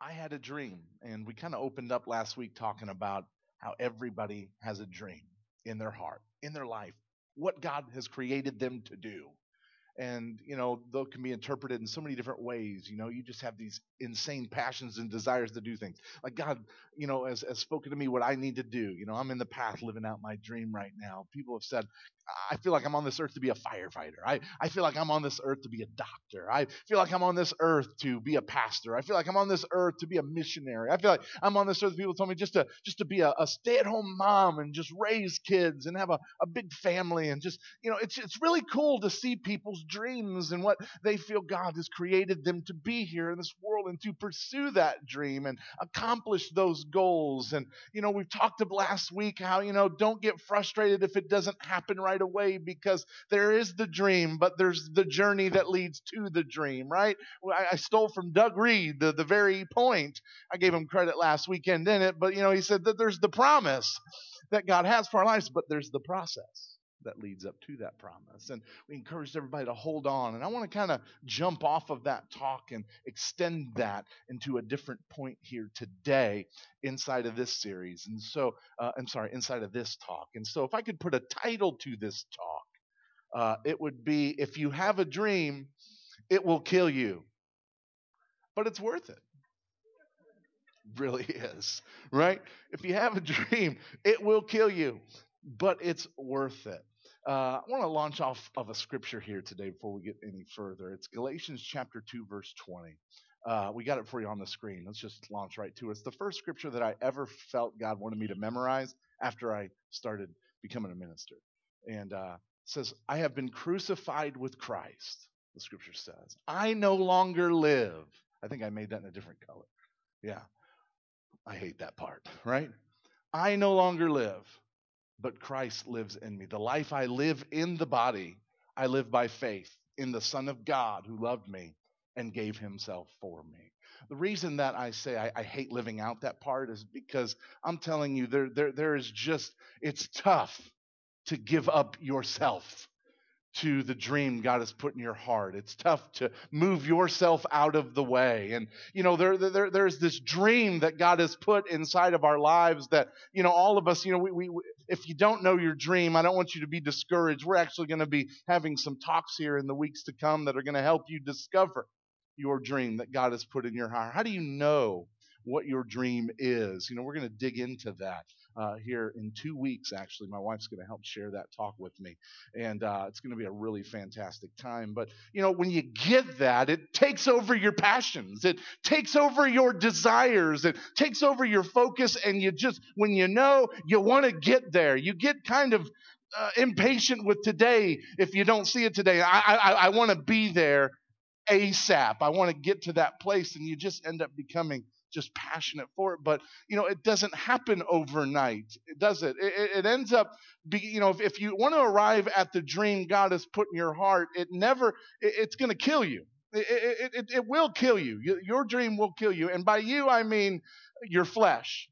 I had a dream, and we kind of opened up last week talking about how everybody has a dream in their heart, in their life, what God has created them to do. And those can be interpreted in so many different ways. You just have these insane passions and desires to do things like God has spoken to me what I need to do. I'm in the path living out my dream right now. People have said I feel like I'm on this earth to be a firefighter. I feel like I'm on this earth to be a doctor. I feel like I'm on this earth to be a pastor. I feel like I'm on this earth to be a missionary. I feel like I'm on this earth. People told me just to be a stay-at-home mom and just raise kids and have a big family. And just it's really cool to see people's dreams and what they feel God has created them to be here in this world and to pursue that dream and accomplish those goals. And we've talked about last week how don't get frustrated if it doesn't happen right away, because there is the dream, but there's the journey that leads to the dream, right? I stole from Doug Reed the very point. I gave him credit last weekend in it, but he said that there's the promise that God has for our lives, but there's the process that leads up to that promise. And we encouraged everybody to hold on. And I want to kind of jump off of that talk and extend that into a different point here today inside of this series. And so, inside of this talk. And so, if I could put a title to this talk, it would be, If You Have a Dream, It Will Kill You, but It's Worth It. Really is, right? If you have a dream, it will kill you, but it's worth it. I want to launch off of a scripture here today before we get any further. It's Galatians chapter 2, verse 20. We got it for you on the screen. Let's just launch right to it. It's the first scripture that I ever felt God wanted me to memorize after I started becoming a minister. And it says, I have been crucified with Christ, the scripture says. I no longer live. I think I made that in a different color. Yeah, I hate that part, right? I no longer live, but Christ lives in me. The life I live in the body, I live by faith in the Son of God who loved me and gave himself for me. The reason that I say I hate living out that part is because I'm telling you, there is just, it's tough to give up yourself to the dream God has put in your heart. It's tough to move yourself out of the way. And, there's this dream that God has put inside of our lives that, all of us, we if you don't know your dream, I don't want you to be discouraged. We're actually going to be having some talks here in the weeks to come that are going to help you discover your dream that God has put in your heart. How do you know what your dream is? We're going to dig into that here in 2 weeks, actually. My wife's going to help share that talk with me. And it's going to be a really fantastic time. But, when you get that, it takes over your passions. It takes over your desires. It takes over your focus. And when you want to get there, you get kind of impatient with today if you don't see it today. I want to be there ASAP. I want to get to that place, and you just end up becoming just passionate for it. But it doesn't happen overnight, does it? It ends up if you want to arrive at the dream God has put in your heart, it's going to kill you. It will kill you. Your dream will kill you, and by you I mean your flesh,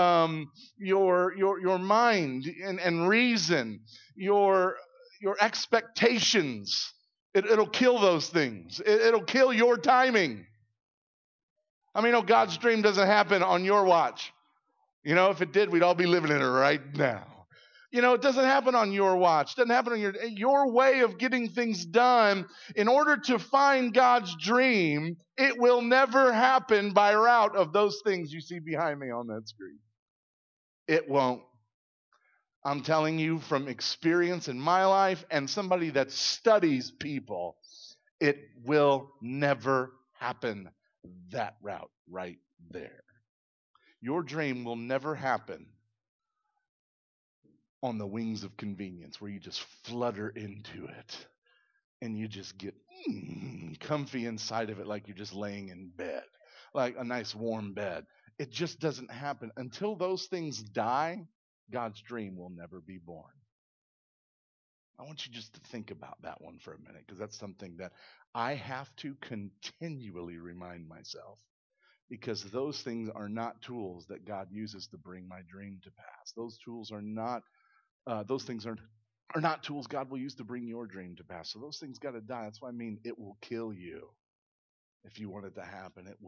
your mind and reason, your expectations. It'll kill those things. It'll kill your timing. God's dream doesn't happen on your watch. If it did, we'd all be living in it right now. It doesn't happen on your watch. It doesn't happen on your way of getting things done. In order to find God's dream, it will never happen by route of those things you see behind me on that screen. It won't. I'm telling you from experience in my life and somebody that studies people, it will never happen that route right there. Your dream will never happen on the wings of convenience where you just flutter into it and you just get comfy inside of it like you're just laying in bed, like a nice warm bed. It just doesn't happen. Until those things die, God's dream will never be born. I want you just to think about that one for a minute, because that's something that I have to continually remind myself, because those things are not tools that God uses to bring my dream to pass. Those things are not tools God will use to bring your dream to pass. So those things got to die. That's why it will kill you. If you want it to happen, it will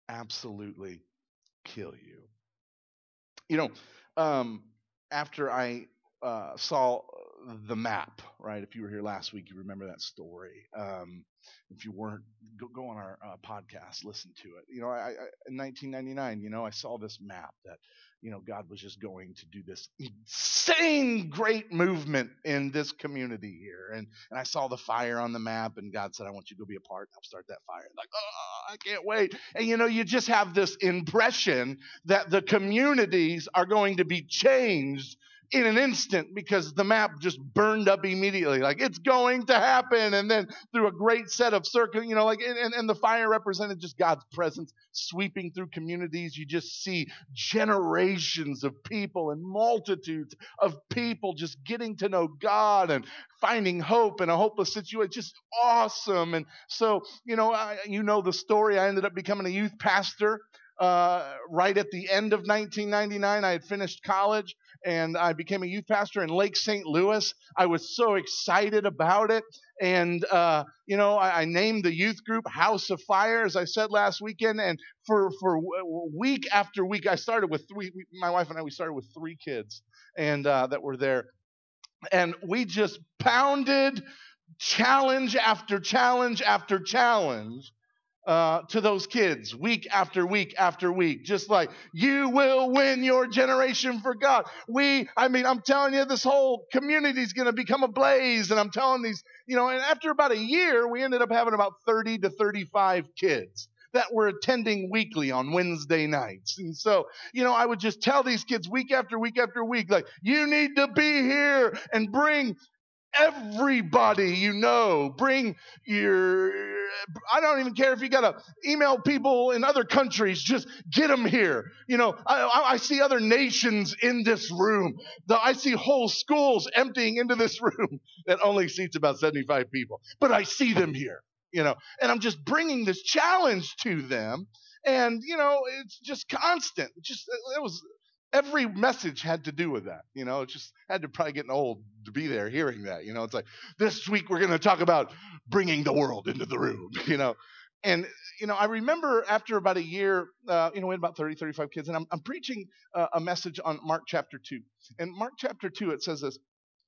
absolutely kill you. You know, um, after I saw the map, right? If you were here last week, you remember that story. If you weren't, go on our podcast, listen to it. In 1999, I saw this map that, God was just going to do this insane great movement in this community here. And I saw the fire on the map, and God said, I want you to go be a part and help start that fire. Like, oh, I can't wait. And, you just have this impression that the communities are going to be changed in an instant because the map just burned up immediately. Like, it's going to happen. And then through a great set of circuit, and the fire represented just God's presence sweeping through communities. You just see generations of people and multitudes of people just getting to know God and finding hope in a hopeless situation. Just awesome. And so, the story. I ended up becoming a youth pastor right at the end of 1999. I had finished college and I became a youth pastor in Lake St. Louis. I was so excited about it. And, I named the youth group House of Fire, as I said last weekend. And for week after week, I started with my wife and I, we started with 3 kids and that were there. And we just pounded challenge after challenge after challenge to those kids week after week after week, just like, you will win your generation for God. I'm telling you, this whole community is going to become a blaze. And I'm telling and after about a year, we ended up having about 30 to 35 kids that were attending weekly on Wednesday nights. And so, I would just tell these kids week after week after week, like, you need to be here and bring everybody bring I don't even care if you got to email people in other countries, just get them here. I see other nations in this room. I see whole schools emptying into this room that only seats about 75 people, but I see them here, and I'm just bringing this challenge to them. And, it's just constant. It was every message had to do with that. It just had to probably getting old to be there hearing that. It's like, this week we're going to talk about bringing the world into the room, And, I remember after about a year, we had about 30, 35 kids, and I'm preaching a message on Mark chapter 2. And Mark chapter 2, it says this.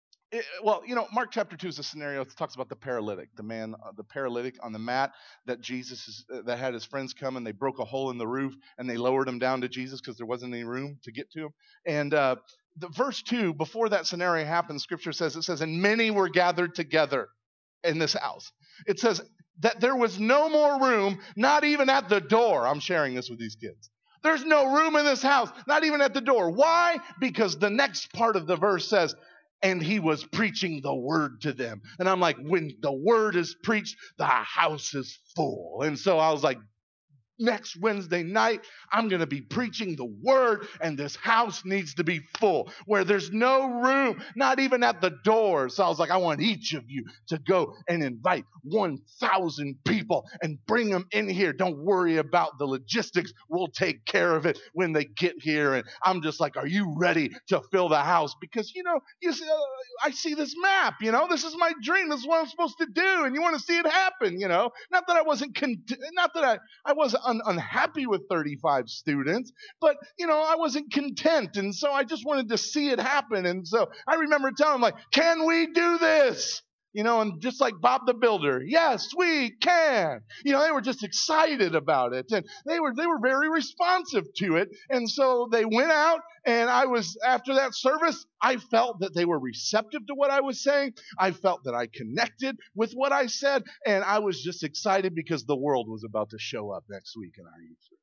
Mark chapter 2 is a scenario that talks about the paralytic, the man, the paralytic on the mat that that had his friends come and they broke a hole in the roof and they lowered him down to Jesus because there wasn't any room to get to him. And the verse 2, before that scenario happened, Scripture says, and many were gathered together in this house. It says that there was no more room, not even at the door. I'm sharing this with these kids. There's no room in this house, not even at the door. Why? Because the next part of the verse says, and he was preaching the word to them. And I'm like, when the word is preached, the house is full. And so I was like, next Wednesday night, I'm going to be preaching the word, and this house needs to be full, where there's no room, not even at the door. So I was like, I want each of you to go and invite 1,000 people and bring them in here. Don't worry about the logistics. We'll take care of it when they get here. And I'm just like, are you ready to fill the house? Because, I see this map, this is my dream. This is what I'm supposed to do. And you want to see it happen, not that I wasn't, not that I wasn't unhappy with 35 students, but I wasn't content, and so I just wanted to see it happen. And so I remember telling them, like, can we do this? And just like Bob the Builder, yes, we can. They were just excited about it, and they were very responsive to it. And so they went out, and after that service, I felt that they were receptive to what I was saying. I felt that I connected with what I said, and I was just excited because the world was about to show up next week in our youth group.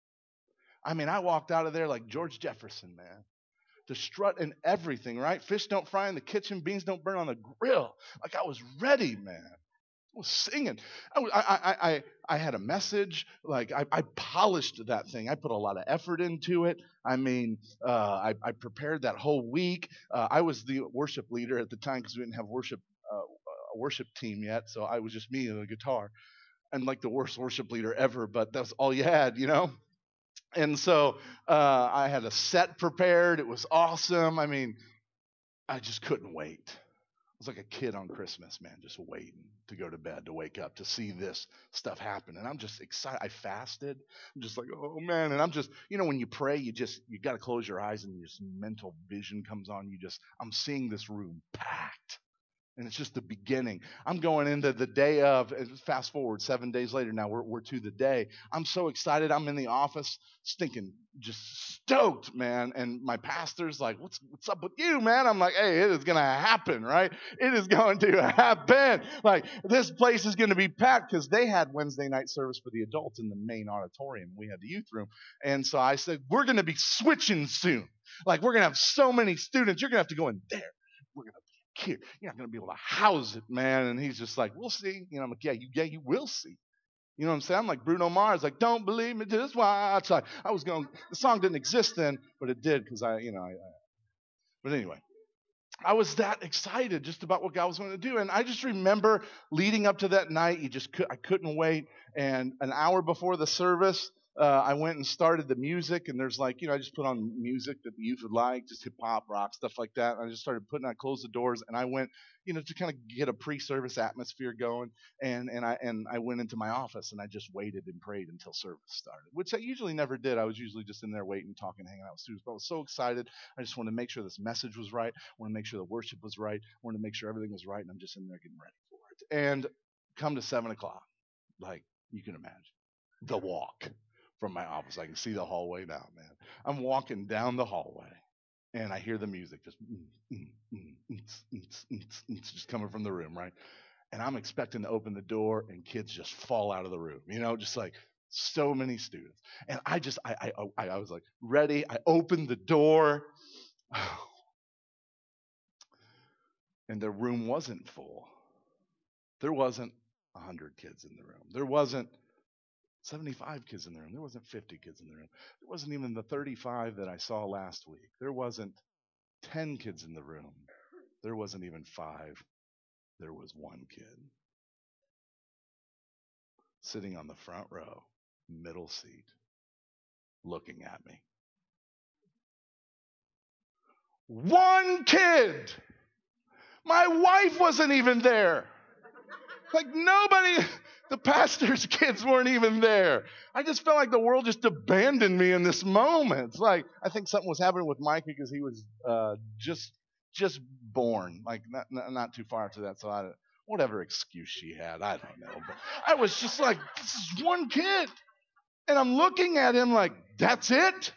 I walked out of there like George Jefferson, man. The strut and everything, right? Fish don't fry in the kitchen, beans don't burn on the grill. Like, I was ready, man. I was singing. I had a message. Like, I polished that thing. I put a lot of effort into it. I prepared that whole week. I was the worship leader at the time because we didn't have a worship team yet. So I was just me and a guitar. And like the worst worship leader ever, but that's all you had, And so I had a set prepared. It was awesome. I just couldn't wait. was like a kid on Christmas, man, just waiting to go to bed, to wake up, to see this stuff happen. And I'm just excited. I fasted. I'm just like, oh man. And I'm just, when you pray, you got to close your eyes and this mental vision comes on. I'm seeing this room packed. And it's just the beginning. I'm going into the day of, fast forward 7 days later. Now we're to the day. I'm so excited. I'm in the office, stinking, just stoked, man. And my pastor's like, what's up with you, man? I'm like, hey, it is going to happen, right? It is going to happen. Like, this place is going to be packed because they had Wednesday night service for the adults in the main auditorium. We had the youth room. And so I said, we're going to be switching soon. Like, we're going to have so many students. You're going to have to go in there. We're going to here. You're not going to be able to house it, man. And he's just like, we'll see. I'm like, you will see. You know what I'm saying? I'm like Bruno Mars, like, don't believe me, just watch. I was going, the song didn't exist then, but it did because but anyway, I was that excited just about what God was going to do. And I just remember leading up to that night, I couldn't wait. And an hour before the service, I went and started the music. And there's like, I just put on music that the youth would like, just hip hop, rock, stuff like that. And I just started I closed the doors and I went, to kind of get a pre-service atmosphere going. And I went into my office and I just waited and prayed until service started, which I usually never did. I was usually just in there waiting, talking, hanging out with students. But I was so excited. I just wanted to make sure this message was right. I wanted to make sure the worship was right. I wanted to make sure everything was right. And I'm just in there getting ready for it. And come to 7:00, like you can imagine, the walk from my office. I can see the hallway now, man. I'm walking down the hallway and I hear the music just coming from the room, right? And I'm expecting to open the door and kids just fall out of the room, just like so many students. And I was like ready. I opened the door and the room wasn't full. There wasn't 100 kids in the room. There wasn't 75 kids in the room. There wasn't 50 kids in the room. There wasn't even the 35 that I saw last week. There wasn't 10 kids in the room. There wasn't even 5. There was one kid sitting on the front row, middle seat, looking at me. One kid! My wife wasn't even there. Like nobody, the pastor's kids weren't even there. I just felt like the world just abandoned me in this moment. Like I think something was happening with Mike because he was just born, like not too far after that. So whatever excuse she had, I don't know. But I was just like, this is one kid, and I'm looking at him like, that's it,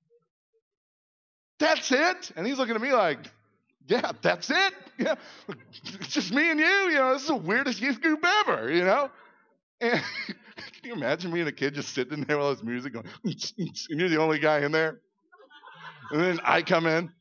and he's looking at me like, yeah, that's it. Yeah, it's just me and you. This is the weirdest youth group ever. And can you imagine me and a kid just sitting there with all this music going, and you're the only guy in there, and then I come in.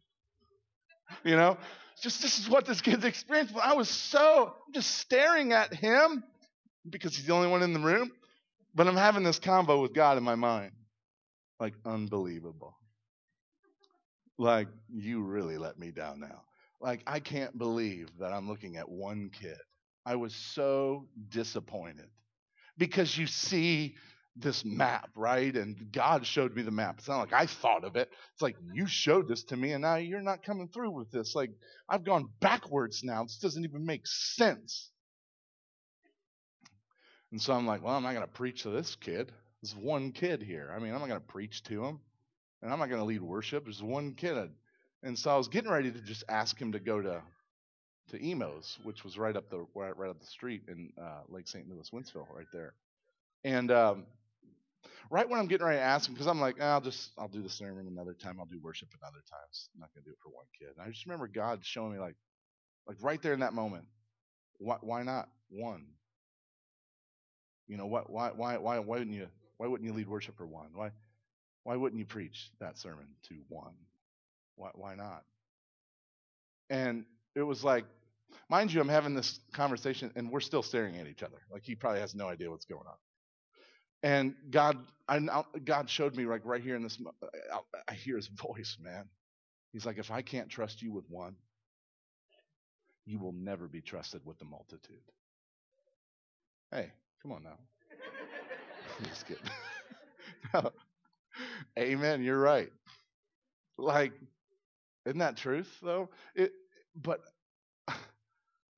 Just this is what this kid's experienced. I was just staring at him because he's the only one in the room, but I'm having this combo with God in my mind, like unbelievable. Like you really let me down now. Like, I can't believe that I'm looking at one kid. I was so disappointed because you see this map, right? And God showed me the map. It's not like I thought of it. It's like you showed this to me and now you're not coming through with this. Like, I've gone backwards now. This doesn't even make sense. And so I'm like, well, I'm not going to preach to this kid. There's one kid here. I mean, I'm not going to preach to him. And I'm not going to lead worship. There's one kid. And so I was getting ready to just ask him to go to Emos, which was right up the street in Lake St. Louis, Wentzville, right there. And right when I'm getting ready to ask him, because I'm like, I'll do the sermon another time. I'll do worship another time. I'm not going to do it for one kid. And I just remember God showing me like right there in that moment, why not one? Why wouldn't you lead worship for one? Why wouldn't you preach that sermon to one? Why not? And it was like, mind you, I'm having this conversation and we're still staring at each other. Like he probably has no idea what's going on. And God showed me like right here in this, I hear his voice, man. He's like, if I can't trust you with one, you will never be trusted with the multitude. Hey, come on now. I'm just kidding. No. Amen. You're right. Like, isn't that truth though? But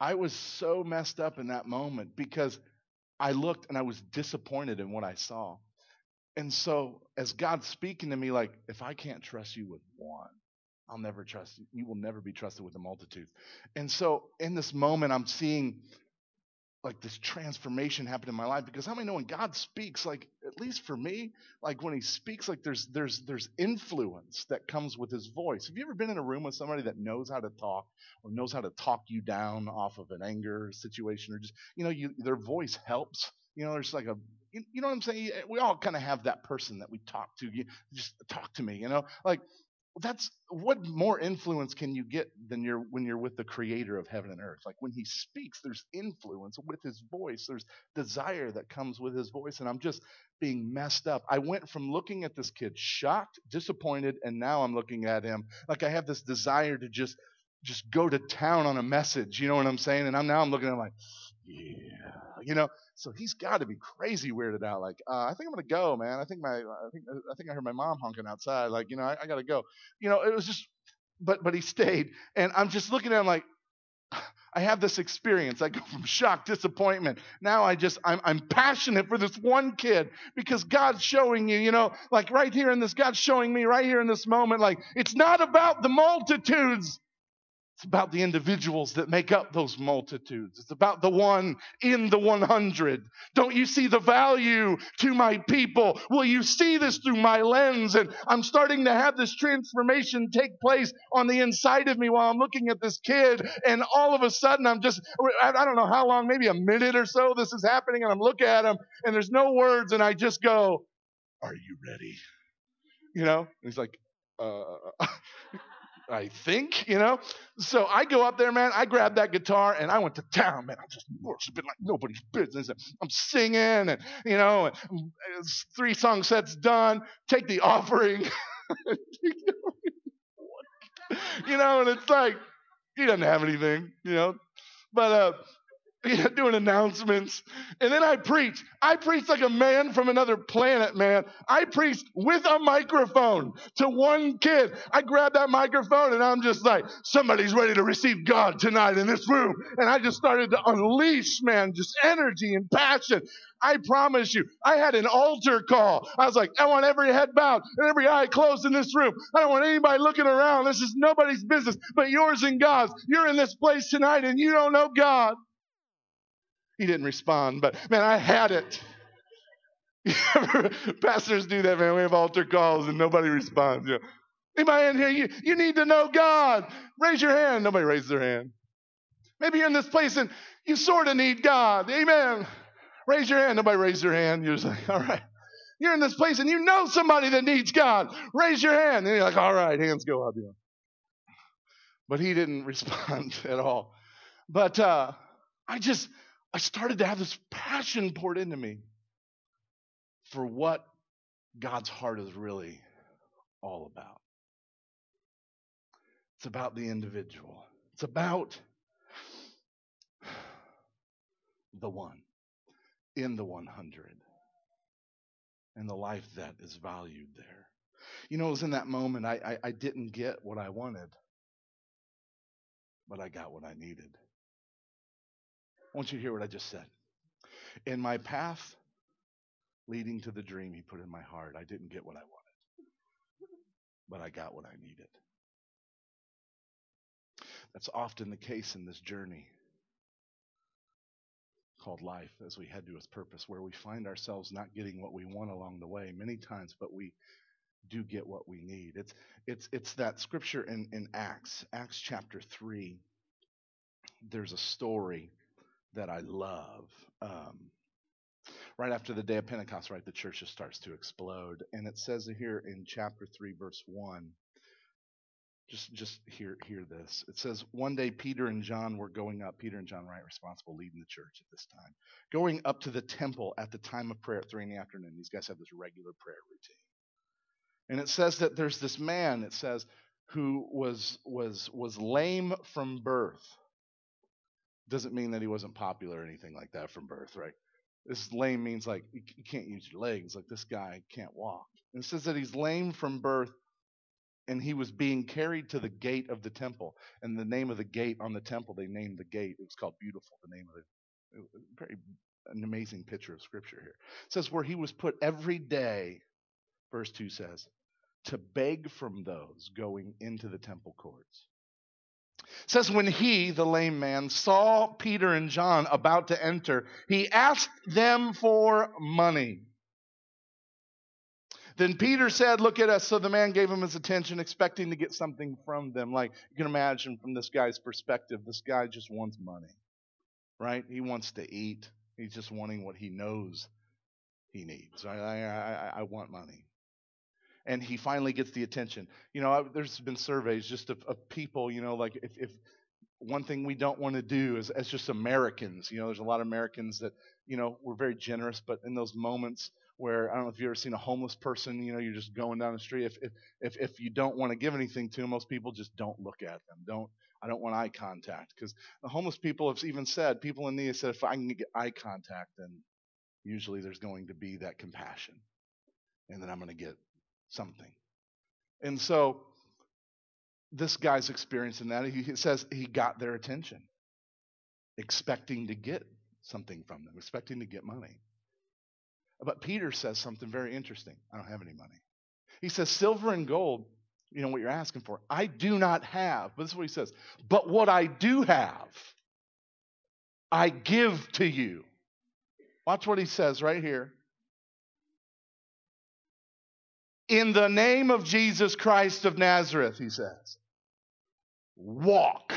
I was so messed up in that moment because I looked and I was disappointed in what I saw. And so, as God's speaking to me, like, if I can't trust you with one, I'll never trust you. You will never be trusted with a multitude. And so, in this moment, I'm seeing like this transformation happen in my life because how many know when God speaks, like at least for me, like when He speaks, like there's influence that comes with His voice. Have you ever been in a room with somebody that knows how to talk or knows how to talk you down off of an anger situation or just their voice helps. There's like a you know what I'm saying. We all kind of have that person that we talk to. You just talk to me. Like that's what more influence can you get than when you're with the creator of heaven and earth. Like when he speaks, there's influence with his voice, there's desire that comes with his voice. And I'm just being messed up. I went from looking at this kid shocked, disappointed, and now I'm looking at him like I have this desire to just go to town on a message, you know what I'm saying? And I'm looking at him like, yeah, so he's got to be crazy weirded out. Like, I think I'm gonna go, man. I think I heard my mom honking outside. Like, I gotta go. It was just, but he stayed, and I'm just looking at him like, I have this experience. I go from shock, disappointment. Now I'm passionate for this one kid because God's showing you, like right here in this, God's showing me right here in this moment, like it's not about the multitudes. It's about the individuals that make up those multitudes. It's about the one in the 100. Don't you see the value to my people? Will you see this through my lens? And I'm starting to have this transformation take place on the inside of me while I'm looking at this kid. And all of a sudden, I don't know how long, maybe a minute or so this is happening. And I'm looking at him and there's no words. And I just go, "Are you ready?" And he's like, I think. So I go up there, man. I grab that guitar and I went to town, man. I'm just worshiping like nobody's business. I'm singing, and and 3 song sets done. Take the offering, and it's like he doesn't have anything, but doing announcements. And then I preach. I preach like a man from another planet, man. I preached with a microphone to one kid. I grabbed that microphone and I'm just like, somebody's ready to receive God tonight in this room. And I just started to unleash, man, just energy and passion. I promise you, I had an altar call. I was like, I want every head bowed and every eye closed in this room. I don't want anybody looking around. This is nobody's business but yours and God's. You're in this place tonight and you don't know God. He didn't respond, but man, I had it. Pastors do that, man. We have altar calls and nobody responds. Anybody in here, you need to know God. Raise your hand. Nobody raises their hand. Maybe you're in this place and you sort of need God. Amen. Raise your hand. Nobody raised their hand. You're just like, all right. You're in this place and you know somebody that needs God. Raise your hand. And you're like, all right, hands go up. But he didn't respond at all. But I started to have this passion poured into me for what God's heart is really all about. It's about the individual. It's about the one in the 100 and the life that is valued there. It was in that moment I didn't get what I wanted, but I got what I needed. I want you to hear what I just said. In my path leading to the dream he put in my heart, I didn't get what I wanted, but I got what I needed. That's often the case in this journey called life as we head to its purpose, where we find ourselves not getting what we want along the way many times, but we do get what we need. It's that scripture in Acts chapter 3. There's a story that I love. Right after the day of Pentecost, right, the church just starts to explode. And it says here in chapter 3, verse 1, just hear this. It says, one day Peter and John were going up. Peter and John, right, responsible, leading the church at this time. Going up to the temple at the time of prayer at 3 p.m. These guys have this regular prayer routine. And it says that there's this man, it says, who was lame from birth. Doesn't mean that he wasn't popular or anything like that from birth, right? This lame means like you can't use your legs. Like this guy can't walk. And it says that he's lame from birth. and he was being carried to the gate of the temple. And the name of the gate on the temple, they named the gate. It was called Beautiful, the name of it. Very an amazing picture of Scripture here. It says where he was put every day, verse 2 says, to beg from those going into the temple courts. It says when he, the lame man, saw Peter and John about to enter, he asked them for money. Then Peter said, look at us. So the man gave him his attention, expecting to get something from them. Like you can imagine from this guy's perspective, this guy just wants money, right? He wants to eat. He's just wanting what he knows he needs. I want money. And he finally gets the attention. There's been surveys just of people, like if one thing we don't want to do is as just Americans, there's a lot of Americans that, we're very generous, but in those moments where, I don't know if you've ever seen a homeless person, you're just going down the street. If you don't want to give anything to them, most people just don't look at them. I don't want eye contact, because the homeless people have even said, people in need have said, if I can get eye contact, then usually there's going to be that compassion, and then I'm going to get something. And so this guy's experiencing that. He says he got their attention, expecting to get something from them, expecting to get money. But Peter says something very interesting. I don't have any money. He says, silver and gold, what you're asking for, I do not have. But this is what he says. But what I do have, I give to you. Watch what he says right here. In the name of Jesus Christ of Nazareth, he says, walk.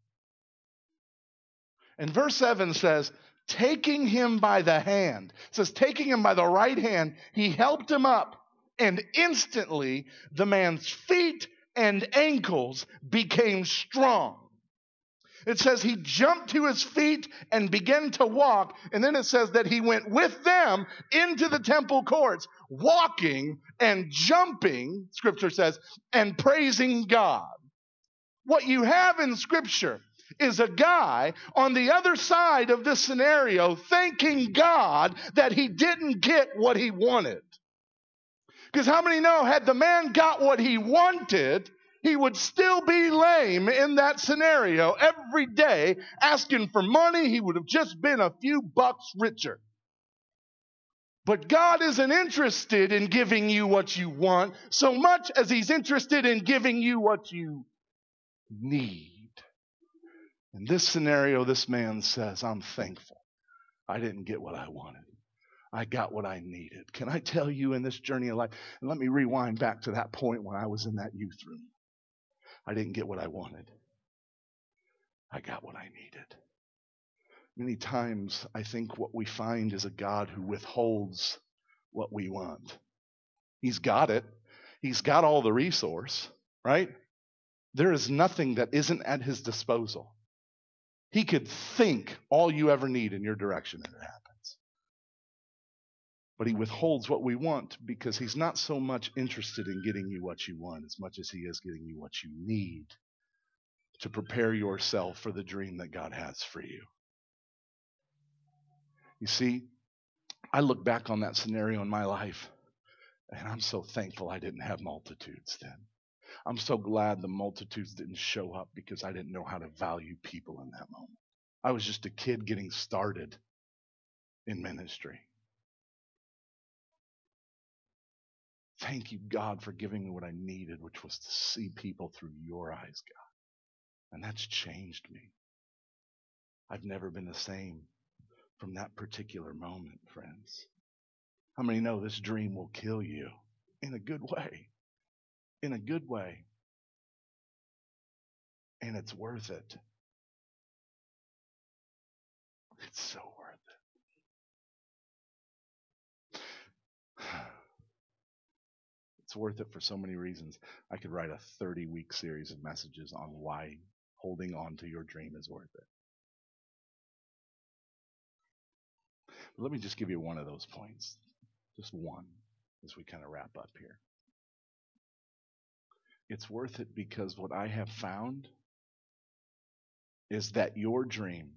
And verse 7 says, taking him by the hand. It says, taking him by the right hand, he helped him up. And instantly, the man's feet and ankles became strong. It says he jumped to his feet and began to walk. And then it says that he went with them into the temple courts, walking and jumping, Scripture says, and praising God. What you have in Scripture is a guy on the other side of this scenario thanking God that he didn't get what he wanted. Because how many know, had the man got what he wanted, he would still be lame in that scenario every day, asking for money. He would have just been a few bucks richer. But God isn't interested in giving you what you want so much as he's interested in giving you what you need. In this scenario, this man says, I'm thankful. I didn't get what I wanted. I got what I needed. Can I tell you, in this journey of life, and let me rewind back to that point when I was in that youth room. I didn't get what I wanted. I got what I needed. Many times, I think what we find is a God who withholds what we want. He's got it. He's got all the resource, right? There is nothing that isn't at his disposal. He could think all you ever need in your direction and it happens. But he withholds what we want because he's not so much interested in getting you what you want as much as he is getting you what you need to prepare yourself for the dream that God has for you. You see, I look back on that scenario in my life, and I'm so thankful I didn't have multitudes then. I'm so glad the multitudes didn't show up because I didn't know how to value people in that moment. I was just a kid getting started in ministry. Thank you, God, for giving me what I needed, which was to see people through your eyes, God. And that's changed me. I've never been the same from that particular moment, friends. How many know this dream will kill you in a good way? In a good way. And it's worth it. It's so worth it. It's worth it for so many reasons. I could write a 30-week series of messages on why holding on to your dream is worth it. But let me just give you one of those points. Just one as we kind of wrap up here. It's worth it because what I have found is that your dream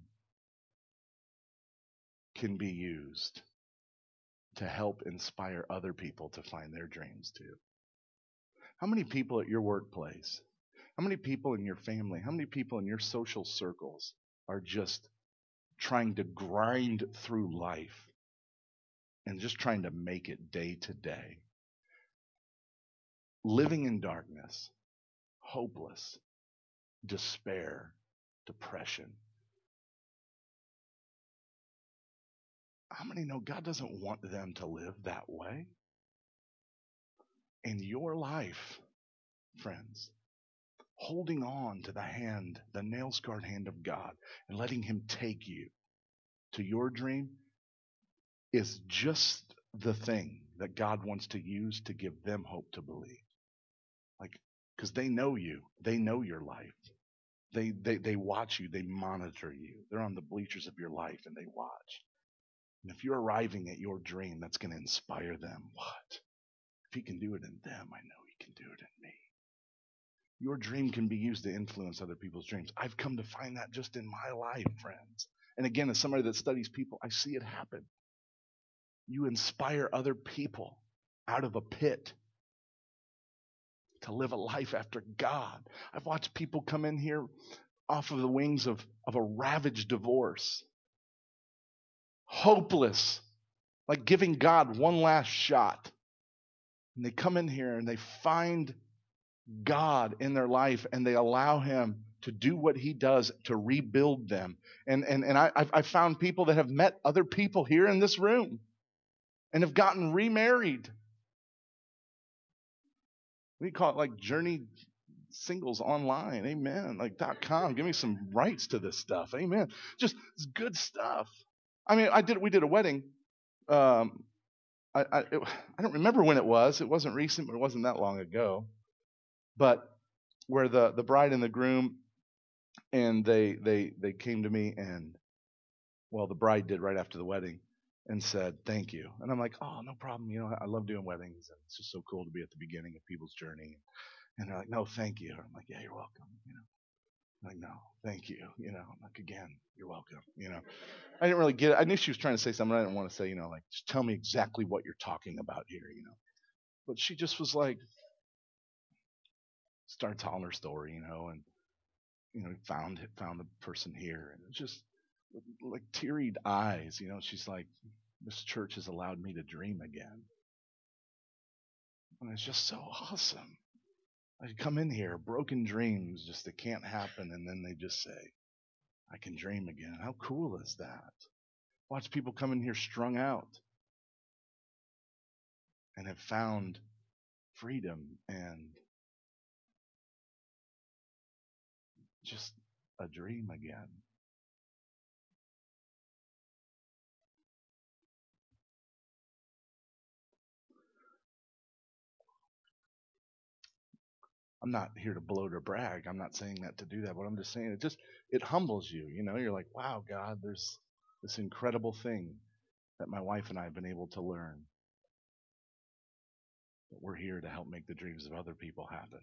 can be used to help inspire other people to find their dreams too. How many people at your workplace? How many people in your family? How many people in your social circles are just trying to grind through life and just trying to make it day to day? Living in darkness, hopeless, despair, depression. How many know God doesn't want them to live that way? In your life, friends, holding on to the hand, the nail scarred hand of God, and letting Him take you to your dream is just the thing that God wants to use to give them hope to believe. Like, because they know you, they know your life. They watch you, they monitor you. They're on the bleachers of your life and they watch. And if you're arriving at your dream, that's going to inspire them. What? If He can do it in them, I know He can do it in me. Your dream can be used to influence other people's dreams. I've come to find that just in my life, friends. And again, as somebody that studies people, I see it happen. You inspire other people out of a pit to live a life after God. I've watched people come in here off of the wings of a ravaged divorce, hopeless, like giving God one last shot. And they come in here and they find God in their life and they allow Him to do what He does to rebuild them. And I've found people that have met other people here in this room and have gotten remarried. We call it like Journey Singles Online. Amen. Like .com. Give me some rights to this stuff. Amen. Just it's good stuff. I mean, we did a wedding. I don't remember when it was. It wasn't recent, but it wasn't that long ago. But where the bride and the groom, and they came to me, and well, the bride did right after the wedding and said thank you. And I'm like, oh, no problem. I love doing weddings, and it's just so cool to be at the beginning of people's journey. And they're like, no, thank you. I'm like, yeah, you're welcome. I'm like, no, thank you. I'm like, again, you're welcome. I didn't really get it. I knew she was trying to say something. I didn't want to say, like, just tell me exactly what you're talking about here. But she just was like, started telling her story, and found the person here, and it's just like teary-eyed eyes. She's like, this church has allowed me to dream again, and it's just so awesome. I come in here, broken dreams, just that can't happen, and then they just say, I can dream again. How cool is that? Watch people come in here strung out and have found freedom and just a dream again. I'm not here to bloat or brag. I'm not saying that to do that, but I'm just saying it humbles you. You're like, wow, God, there's this incredible thing that my wife and I have been able to learn. But we're here to help make the dreams of other people happen.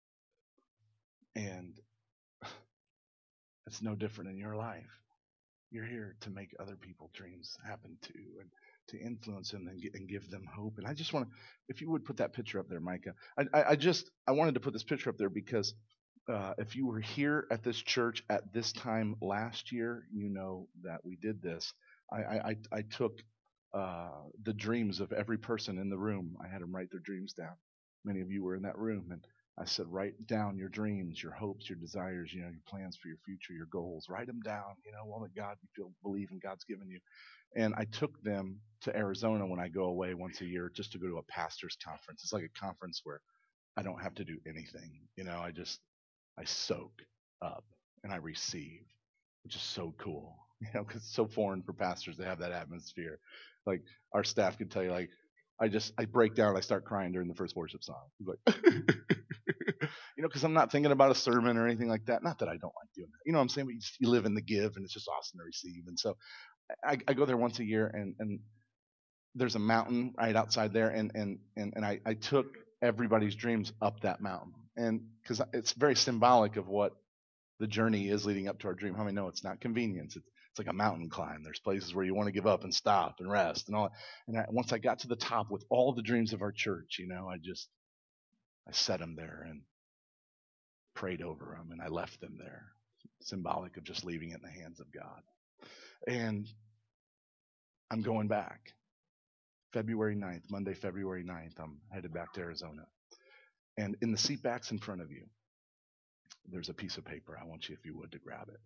And it's no different in your life. You're here to make other people's dreams happen too, and to influence them and give them hope. And I just want to, if you would put that picture up there, Micah. I wanted to put this picture up there because if you were here at this church at this time last year, you know that we did this. I took the dreams of every person in the room. I had them write their dreams down. Many of you were in that room, and I said, write down your dreams, your hopes, your desires, your plans for your future, your goals. Write them down, all that God you believe in God's given you. And I took them to Arizona when I go away once a year just to go to a pastor's conference. It's like a conference where I don't have to do anything. I soak up and I receive, which is so cool. Because it's so foreign for pastors to have that atmosphere. Like our staff could tell you, like I break down, I start crying during the first worship song. Like, because I'm not thinking about a sermon or anything like that. Not that I don't like doing that. You know what I'm saying? But you live in the give, and it's just awesome to receive. And so I go there once a year, and there's a mountain right outside there, and I took everybody's dreams up that mountain, and because it's very symbolic of what the journey is leading up to our dream. How many know it's not convenience? It's like a mountain climb. There's places where you want to give up and stop and rest and all. And once I got to the top with all the dreams of our church, I set them there and prayed over them, and I left them there, symbolic of just leaving it in the hands of God. And I'm going back. February 9th, Monday, February 9th, I'm headed back to Arizona. And in the seat backs in front of you, there's a piece of paper. I want you, if you would, to grab it.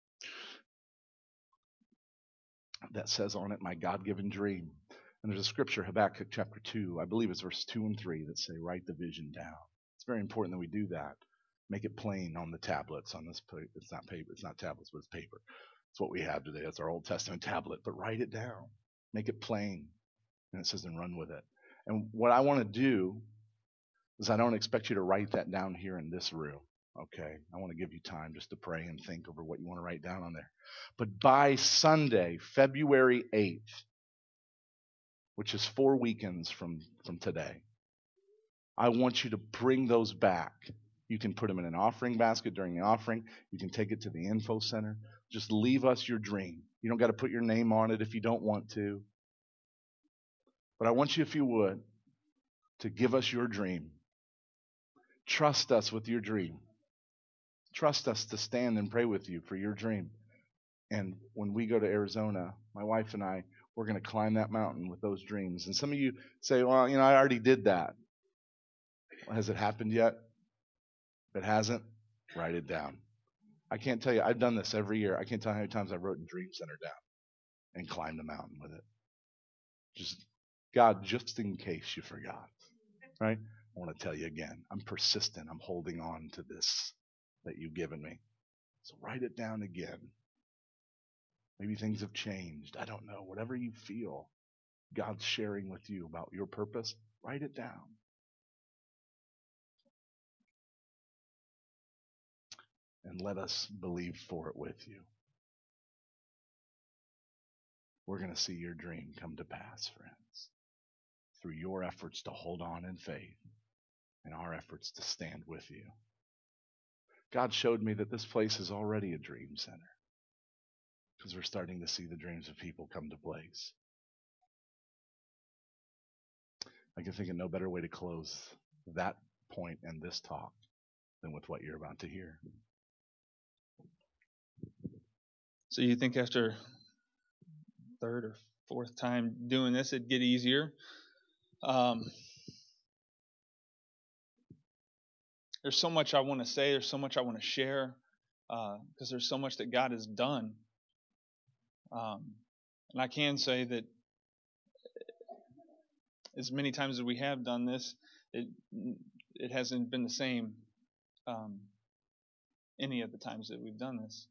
That says on it, my God-given dream. And there's a scripture, Habakkuk chapter 2, I believe it's verses 2 and 3, that say, write the vision down. It's very important that we do that. Make it plain on the tablets. On this, it's not paper, it's not tablets, but it's paper. It's what we have today. That's our Old Testament tablet. But write it down. Make it plain. And it says, and run with it. And what I want to do is I don't expect you to write that down here in this room. Okay? I want to give you time just to pray and think over what you want to write down on there. But by Sunday, February 8th, which is 4 weekends from today, I want you to bring those back. You can put them in an offering basket during the offering. You can take it to the info center. Just leave us your dream. You don't got to put your name on it if you don't want to. But I want you, if you would, to give us your dream. Trust us with your dream. Trust us to stand and pray with you for your dream. And when we go to Arizona, my wife and I, we're going to climb that mountain with those dreams. And some of you say, well, I already did that. Well, has it happened yet? If it hasn't, write it down. I can't tell you, I've done this every year. I can't tell you how many times I've written Dream Center down and climbed the mountain with it. God, just in case you forgot, right? I want to tell you again, I'm persistent. I'm holding on to this that you've given me. So write it down again. Maybe things have changed. I don't know. Whatever you feel God's sharing with you about your purpose, write it down. And let us believe for it with you. We're going to see your dream come to pass, friends, through your efforts to hold on in faith and our efforts to stand with you. God showed me that this place is already a dream center because we're starting to see the dreams of people come to place. I can think of no better way to close that point and this talk than with what you're about to hear. So you think after third or fourth time doing this, it'd get easier? There's so much I want to say. There's so much I want to share because there's so much that God has done. And I can say that as many times as we have done this, it hasn't been the same any of the times that we've done this.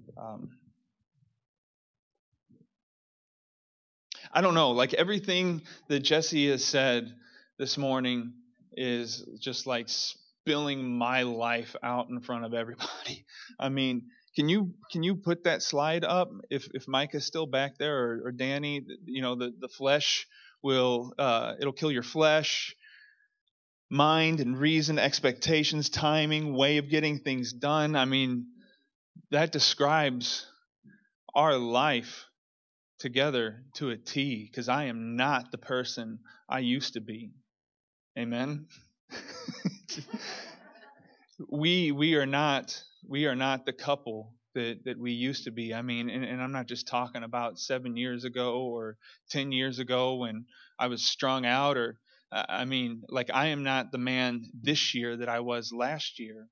I don't know, like everything that Jesse has said this morning is just like spilling my life out in front of everybody. I mean, can you put that slide up if Mike is still back there or Danny? The flesh will it'll kill your flesh, mind and reason, expectations, timing, way of getting things done. I mean, that describes our life together to a T, because I am not the person I used to be. Amen. we are not the couple that we used to be. I mean, and I'm not just talking about 7 years ago or 10 years ago when I was strung out, or I mean, like I am not the man this year that I was last year.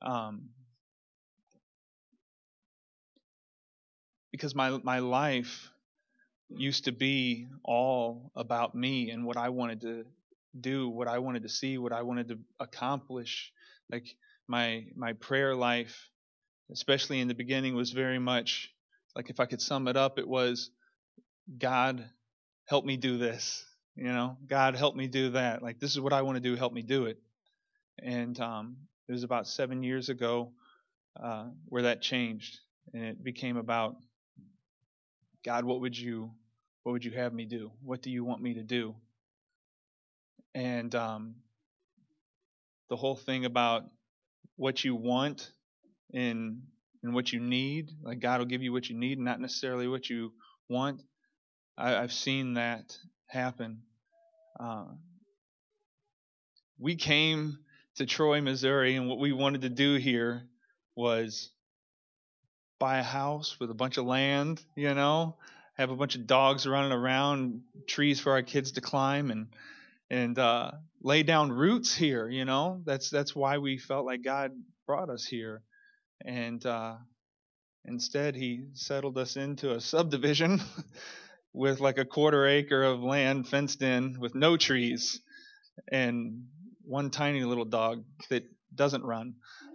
Because my life used to be all about me and what I wanted to do, what I wanted to see, what I wanted to accomplish. Like my prayer life, especially in the beginning, was very much like, if I could sum it up, it was, God, help me do this. God, help me do that. Like, this is what I want to do. Help me do it. And it was about 7 years ago where that changed, and it became about, God, what would you have me do? What do you want me to do? And the whole thing about what you want and what you need, like God will give you what you need, not necessarily what you want. I've seen that happen. We came to Troy, Missouri, and what we wanted to do here was buy a house with a bunch of land, have a bunch of dogs running around, trees for our kids to climb, and lay down roots here. That's why we felt like God brought us here, and instead He settled us into a subdivision with like a quarter acre of land fenced in with no trees and one tiny little dog that doesn't run.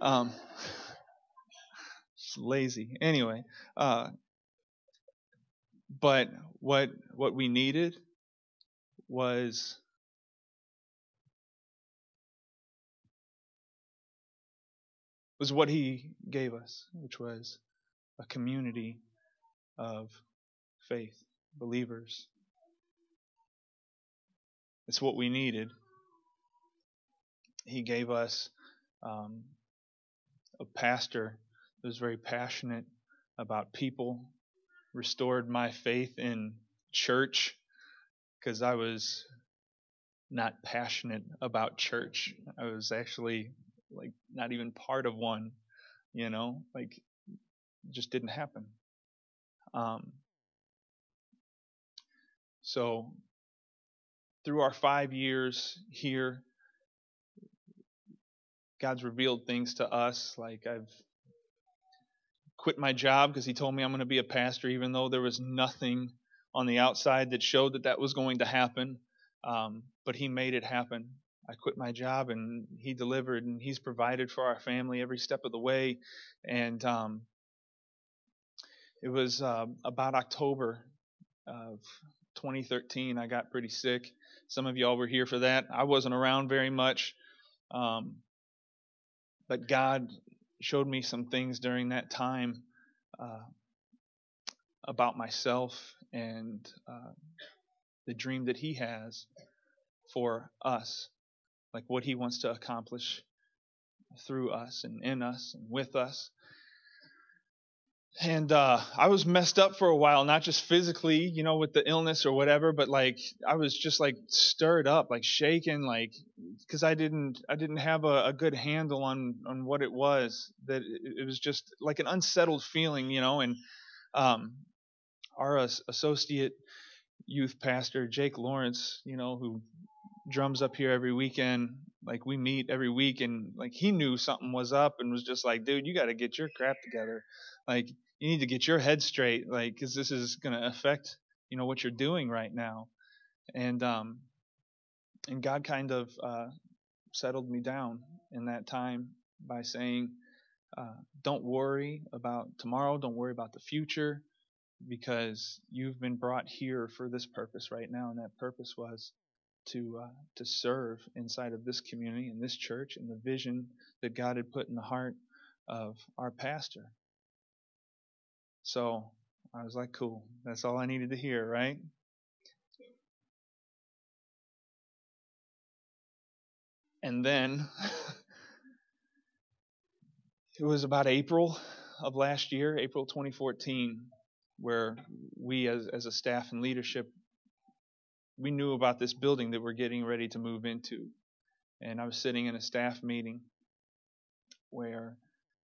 Lazy. Anyway, but what we needed was what He gave us, which was a community of faith, believers. It's what we needed. He gave us a pastor who was very passionate about people, restored my faith in church because I was not passionate about church. I was actually like not even part of one, like it just didn't happen. So through our 5 years here, God's revealed things to us. Like I've quit my job because He told me I'm going to be a pastor, even though there was nothing on the outside that showed that was going to happen. But He made it happen. I quit my job and He delivered, and He's provided for our family every step of the way. And it was about October of 2013, I got pretty sick. Some of y'all were here for that. I wasn't around very much. But God showed me some things during that time about myself and the dream that He has for us, like what He wants to accomplish through us and in us and with us. And I was messed up for a while, not just physically, with the illness or whatever, but like I was just like stirred up, like shaken, like because I didn't have a good handle on what it was. That it was just like an unsettled feeling, And our associate youth pastor, Jake Lawrence, who drums up here every weekend, like we meet every week, and like he knew something was up and was just like, dude, you got to get your crap together, like you need to get your head straight, like because this is going to affect what you're doing right now. And God kind of settled me down in that time by saying, don't worry about tomorrow, don't worry about the future, because you've been brought here for this purpose right now, and that purpose was to serve inside of this community and this church and the vision that God had put in the heart of our pastor. So I was like, cool, that's all I needed to hear, right? And then it was about April of last year, April 2014, where we as a staff and leadership, we knew about this building that we're getting ready to move into. And I was sitting in a staff meeting where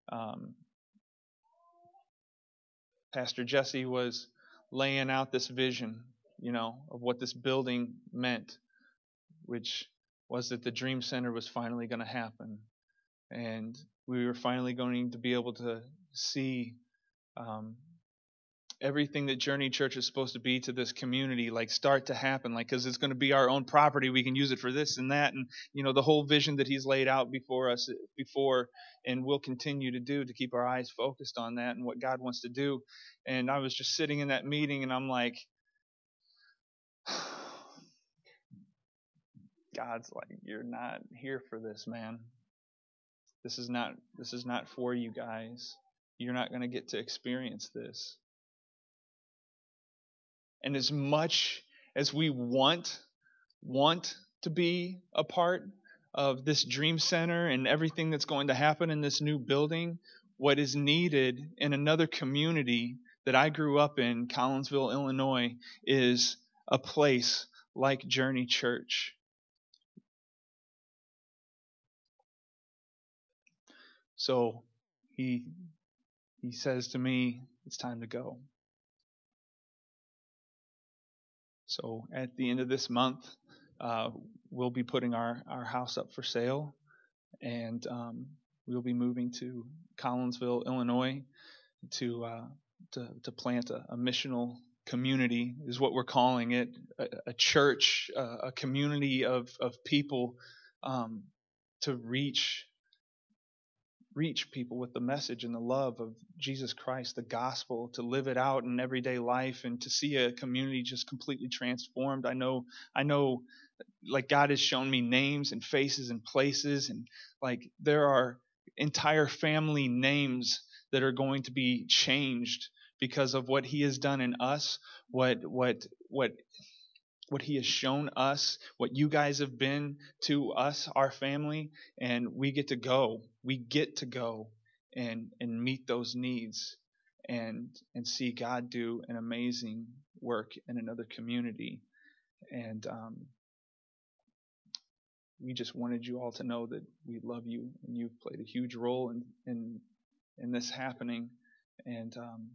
Pastor Jesse was laying out this vision, of what this building meant, which was that the Dream Center was finally going to happen. And we were finally going to be able to see everything that Journey Church is supposed to be to this community, like start to happen, like because it's going to be our own property. We can use it for this and that, and the whole vision that He's laid out before us and we'll continue to do, to keep our eyes focused on that and what God wants to do. And I was just sitting in that meeting, and I'm like, God's like, you're not here for this, man. This is not for you guys. You're not going to get to experience this. And as much as we want to be a part of this Dream Center and everything that's going to happen in this new building, what is needed in another community that I grew up in, Collinsville, Illinois, is a place like Journey Church. So he says to me, it's time to go. So at the end of this month, we'll be putting our house up for sale, and we'll be moving to Collinsville, Illinois, to plant a missional community, is what we're calling it, a church, a community of people, to reach people with the message and the love of Jesus Christ, the gospel, to live it out in everyday life, and to see a community just completely transformed. I know, like, God has shown me names and faces and places, and like there are entire family names that are going to be changed because of what He has done in us, what He has shown us, what you guys have been to us, our family, and we get to go and meet those needs and see God do an amazing work in another community. And we just wanted you all to know that we love you, and you've played a huge role in this happening, and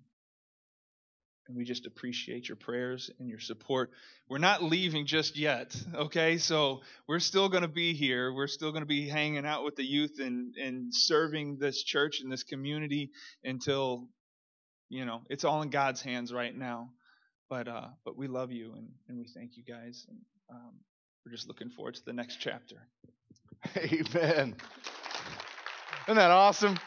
we just appreciate your prayers and your support. We're not leaving just yet, okay? So we're still going to be here. We're still going to be hanging out with the youth and serving this church and this community until, it's all in God's hands right now. But we love you, and we thank you guys. And we're just looking forward to the next chapter. Amen. Isn't that awesome?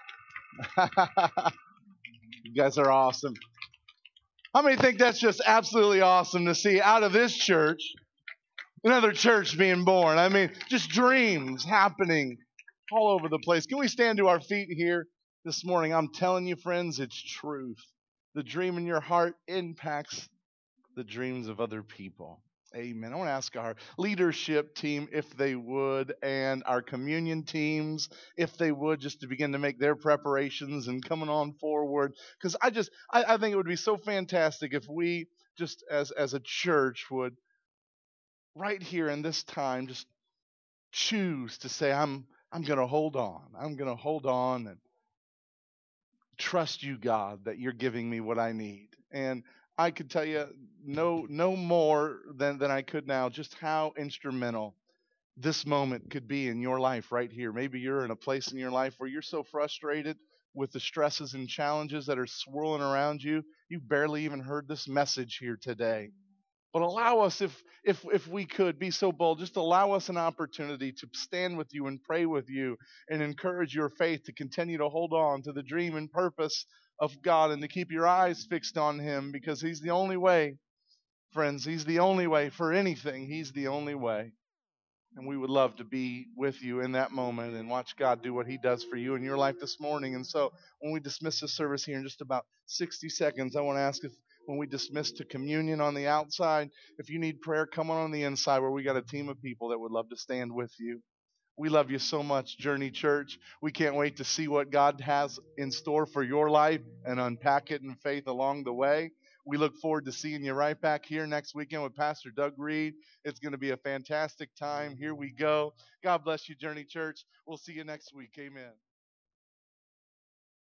You guys are awesome. How many think that's just absolutely awesome to see out of this church, another church being born? I mean, just dreams happening all over the place. Can we stand to our feet here this morning? I'm telling you, friends, it's truth. The dream in your heart impacts the dreams of other people. Amen. I want to ask our leadership team if they would, and our communion teams if they would, just to begin to make their preparations and coming on forward. Because I think it would be so fantastic if we just as a church would, right here in this time, just choose to say, I'm going to hold on. I'm going to hold on and trust you, God, that you're giving me what I need. And I could tell you no more than I could now just how instrumental this moment could be in your life right here. Maybe you're in a place in your life where you're so frustrated with the stresses and challenges that are swirling around you, you barely even heard this message here today. But allow us, if we could be so bold, just allow us an opportunity to stand with you and pray with you and encourage your faith to continue to hold on to the dream and purpose of God and to keep your eyes fixed on Him, because He's the only way, friends. He's the only way for anything. He's the only way. And we would love to be with you in that moment and watch God do what He does for you in your life this morning. And so when we dismiss this service here in just about 60 seconds, I want to ask if when we dismiss to communion on the outside, if you need prayer, come on the inside where we got a team of people that would love to stand with you. We love you so much, Journey Church. We can't wait to see what God has in store for your life and unpack it in faith along the way. We look forward to seeing you right back here next weekend with Pastor Doug Reed. It's going to be a fantastic time. Here we go. God bless you, Journey Church. We'll see you next week. Amen.